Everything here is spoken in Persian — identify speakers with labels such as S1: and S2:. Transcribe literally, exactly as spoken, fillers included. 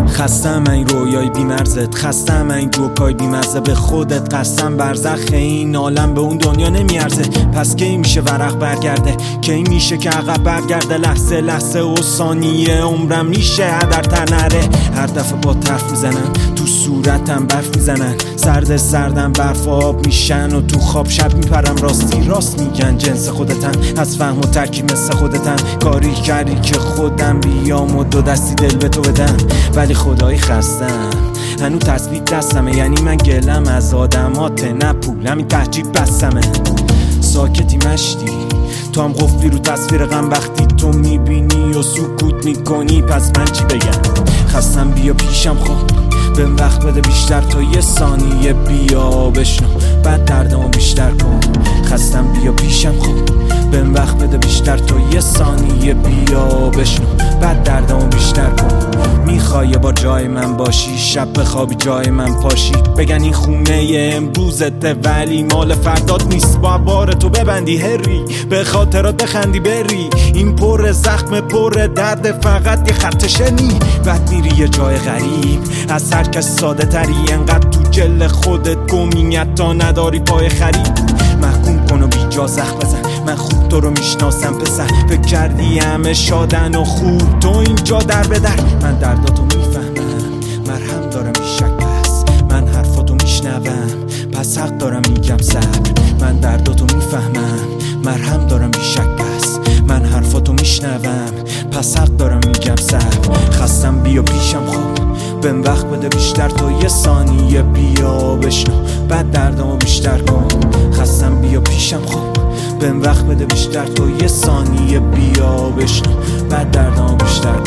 S1: خستم این رویای بیمرزت، خستم این جوکای بیمزه، به خودت قسم برزخ این عالم به اون دنیا نمیارزه. پس کی میشه ورق برگرده، کی میشه که عقب برگرده، لحظه لحظه و ثانیه عمرم میشه هدر تر نره. هر دفعه با طرف میزنن تو صورتم برف میزنن، سرد سردم برف آب میشن و تو خواب شب میپرم. راستی راست میگن جنس خودتن، از فهم و ترکیب مثل خودتن. کاری کردی که خودم بیام و دو دستی دل به تو بدم، ولی خدایی خستم هنو تثبیت دستمه. یعنی من گلم از آدمات نه پول، همین تحجیب بستمه. ساکتی مشتی تو هم قفلی رو تصویر غم، وقتی تو میبینی و سکوت میکنی پس من چی بگم. خستم بیا پیشم خب بهم وقت بده بیشتر، تا یه ثانیه بیا بشنو بعد دردمو بیشتر کن. خستم بیا پیشم خب بهم وقت بده بیشتر، تا یه ثانیه بیا بشنو بعد دردمو بیشتر کن. میخوای یه بار جای من باشی، شب بخوابی جای من پاشی، بگن این خونه امروزته ولی مال فردات نیست. با بار تو ببندی هری، به خاطرات بخندی بری. این پر زخم پر درد، فقط یه خط شنی. بعد میری یه جای غریب از هر کس ساده تری، انقدر تو جل خودت گمیت تا نداری پای خرید. محکوم کن و بی جا زخم بزن، من خوب تو رو میشناسم پسر. فکر کردی همه شادن و خوب، تو اینجا در به در. من درداتو میفهمم مرهم دارم بیشک، پس من حرفاتو میشنوم پس حق دارم میگم صبر. من درداتو میفهمم مرهم دارم بیشک، پس من حرفاتو میشنوم پس حق دارم میگم صبر. خستم بیا پیشم خب بهم وقت بده بیشتر، تا یه ثانیه بیا بشنو بعد دردمو بیشتر کن. خستم بیا پیشم خب بهم وقت بده بیشتر، تا یه ثانیه بیا بشنو بعد دردمو بیشتر